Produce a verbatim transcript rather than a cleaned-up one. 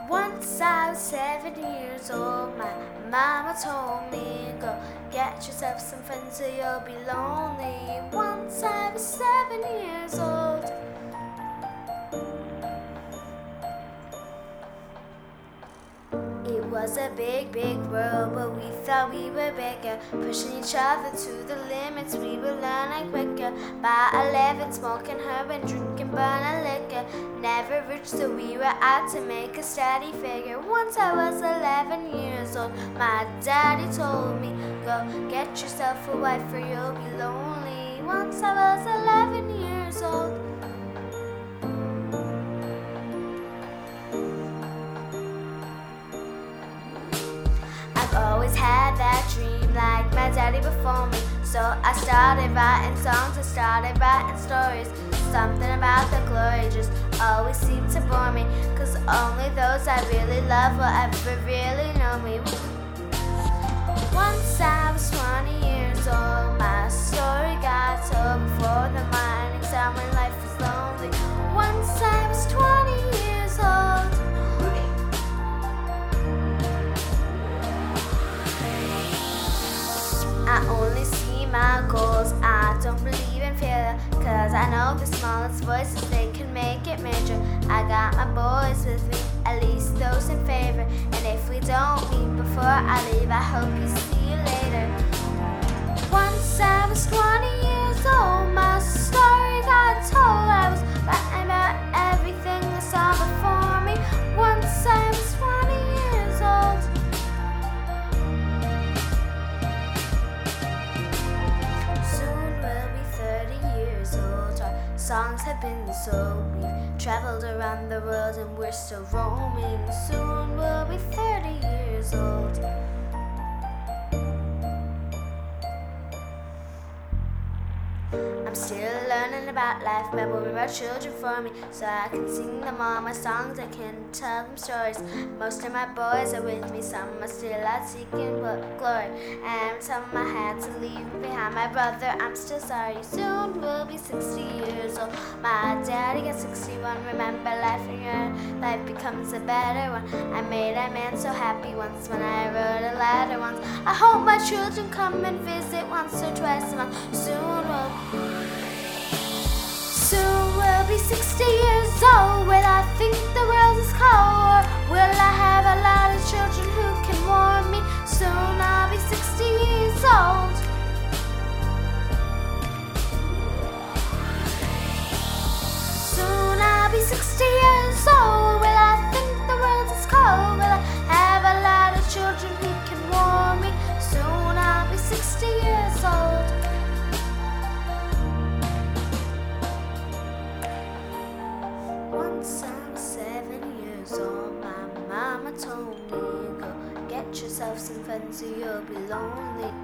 Once I was seven years old, my mama told me, go get yourself some friends or you'll be lonely. Once I was seven years old. It was a big, big world, but we thought we were bigger, pushing each other to the limits. We were learning quicker. By eleven, smoking herb and drinking burning liquor. Never rich, so we were out to make a steady figure. Once I was eleven years old, my daddy told me, go get yourself a wife or you'll be lonely. Once I was eleven years old. Always had that dream like my daddy before me. So I started writing songs, I started writing stories. Something about the glory just always seemed to bore me, cause only those I really love will ever really know me. Once I was twenty years old, my story got told before the morning sun when life was lonely. Once I was twenty years old. I only see my goals, I don't believe in failure, cause I know the smallest voices, they can make it major. I got my boys with me, at least those in favor. And if we don't meet before I leave, I hope you see you later. Once I was twenty years old, my story got told. I was writing about everything I saw before me. Once I was twenty years old. Songs have been so we've traveled around the world and we're still roaming. Soon we'll be thirty years old. I'm still learning about life, but will about children for me, so I can sing them all my songs, I can tell them stories. Most of my boys are with me, some are still out seeking glory, and some I had to leave behind. My brother, I'm still sorry, soon we'll be sixty years old. My daddy got sixty-one, remember life when your life becomes a better one. I made a man so happy once when I wrote a letter once. I hope my children come and visit once or twice a month. Soon we'll Soon we'll be sixty years old. Will I think the world is cold, or will I have a lot of children who can warm me? Soon I'll be sixty years old. Soon I'll be sixty years old. Will I think the world is cold? Will I have a lot of children who can warm me? Soon I'll be sixty years old. Once I was seven years old, my mama told me, go get yourself some friends or you'll be lonely.